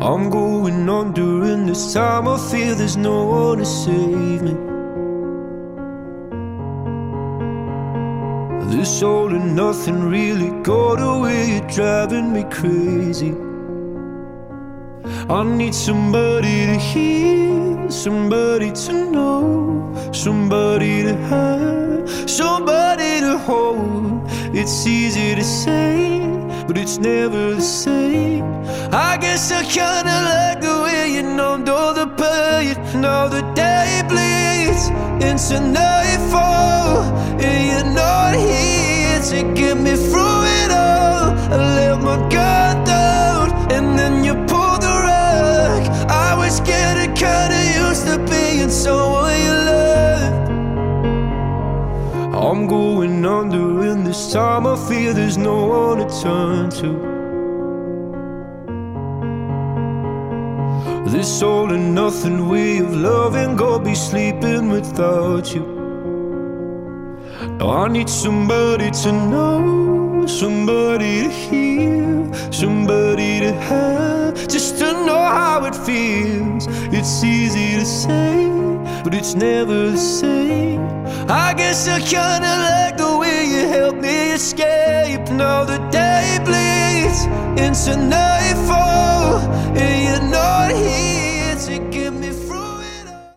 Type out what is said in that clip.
I'm going on during this time. I feel there's no one to save me. This all and nothing really got away. You're driving me crazy. I need somebody to hear, somebody to know, somebody to have, somebody to hold. It's easy to say, but it's never the same. I guess I kinda like the way you numbed all the pain. Now the day bleeds into nightfall, and you're not here to get me through it all. I let my guard down, and then you pulled the rug. I was getting kinda used to being someone you loved. I'm going under in this time. I feel there's no one to turn to. This all and nothing way of loving, go be sleeping without you. Now I need somebody to know, somebody to hear, somebody to have, just to know how it feels. It's easy to say, but it's never the same. I guess I kinda like the way you helped me escape. Now the day bleeds into nightfall, and you're not here